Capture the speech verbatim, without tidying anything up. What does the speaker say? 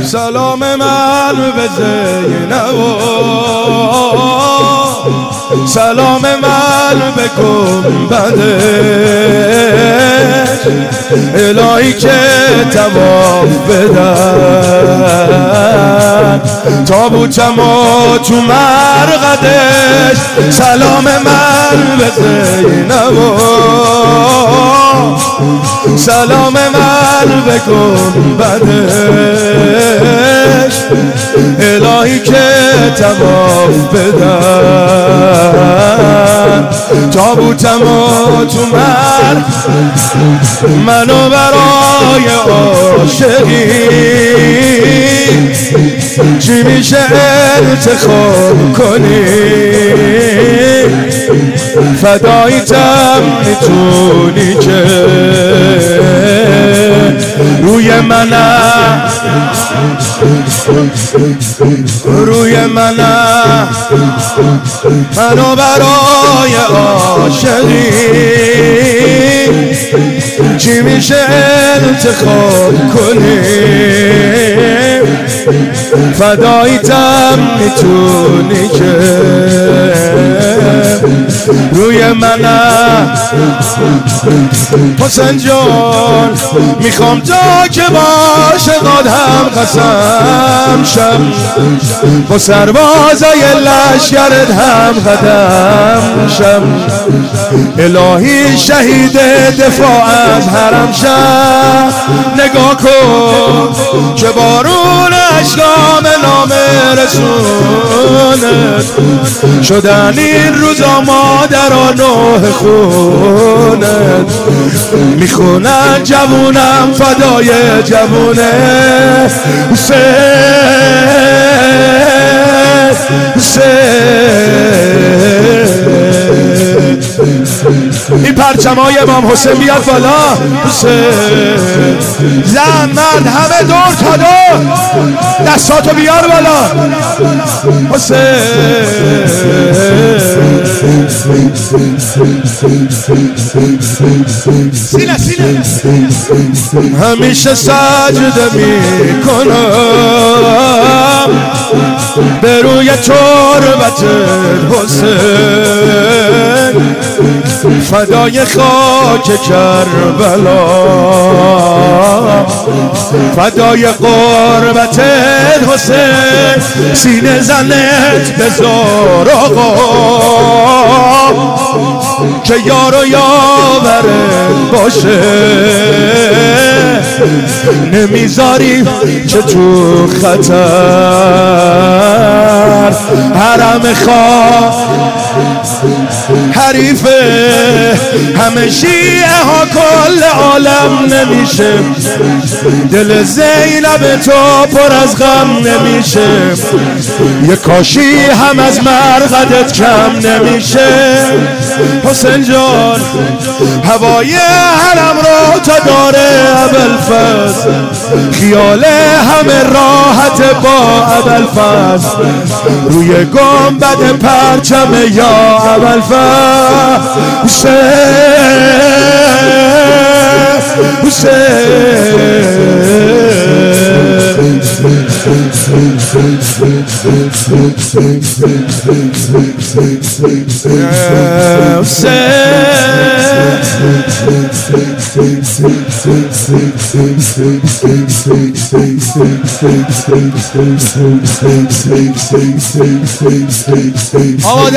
سلام من به زینب سلام من به گنبدش الهی که تواف بدن تابوتمو تو مرقدش سلام من به زینب سلام من به گنبدش الهی که تواف بدن تابوتمو تو مر منو برای عاشقی چی میشه انتخاب کنی فداییتم میتونی که روی منم روی منم منو برای عاشقی چی میشه انتخاب کنی فداییتم میتونی که روی منم حسین جان میخوام تا که باشه قدم قسم شم با سربازای لشکرت هم قدم شم الهی شهید دفاع از حرم شم نگاه کن که بارون اشکام نام رسولت شدن این روزا مادران نوح خونت میخونن جوونم فدای جوونه حسین حسین این پرچمای امام حسین بیاد بالا حسین زن مرد همه دور تا دور دستاتو بیار بالا حسین سینه سینه همیشه سجده میکنم به روی تربت حسین فدای خاک کربلا فدای قربت حسین سینه زنت بذار آقا که یار و یاورت باشه نمیذاری که تو خطر حرم خواه حریفه همه شیعه ها کل عالم نمیشه دل زینب تو پر از غم نمیشه یه کاشی هم از مرقدت کم نمیشه حسین جان هوای حرم رو تا داره ابوالفضل خیال همه راحت با ابوالفضل روی گنبد پرچم یا ابوالفضل حسین حسین